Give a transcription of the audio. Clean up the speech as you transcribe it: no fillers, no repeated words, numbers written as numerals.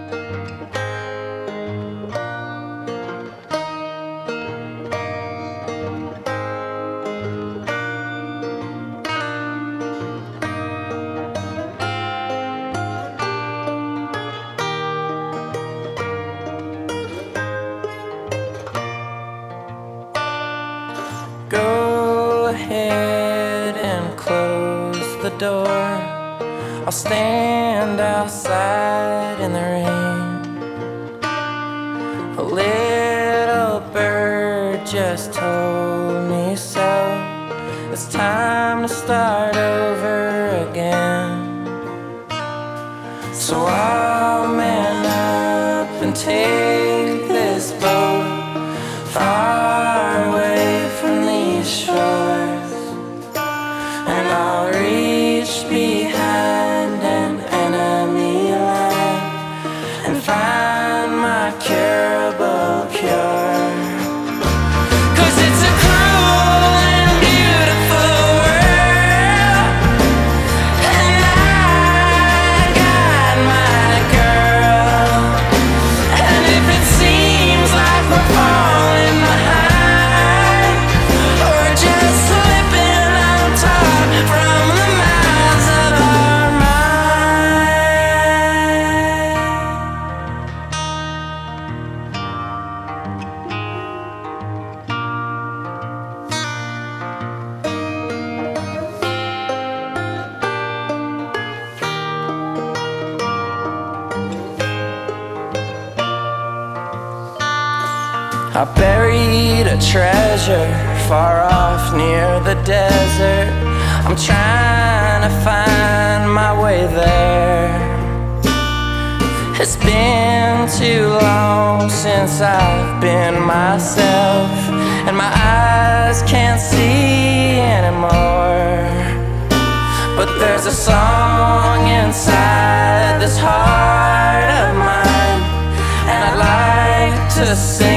Go ahead and close the door. I'll stand outside in the rain. A little bird just told me so. It's time to start over again. So I'll man up and take this boat far away from these shores, and I'll reach behind an enemy line and find my curable cure. 'Cause it's a cruel and beautiful world, and I got my girl. And if it seems like we're falling behind, or just slipping on top from the miles of our mind. I buried a treasure far off near the desert. I'm trying to find my way there. It's been too long since I've been myself, and my eyes can't see anymore. But there's a song inside this heart of mine, and I'd like to sing